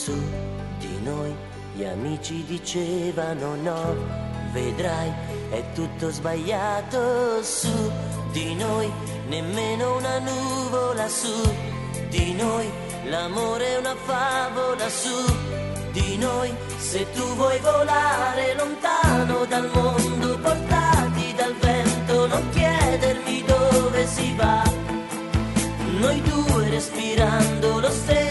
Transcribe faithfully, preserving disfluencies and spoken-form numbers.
su di noi gli amici dicevano no, vedrai è tutto sbagliato su di noi, nemmeno una nuvola su di noi, l'amore è una favola su di noi, se tu vuoi volare lontano dal mondo, portati dal vento, non chiedermi dove si va, noi due respirando lo stesso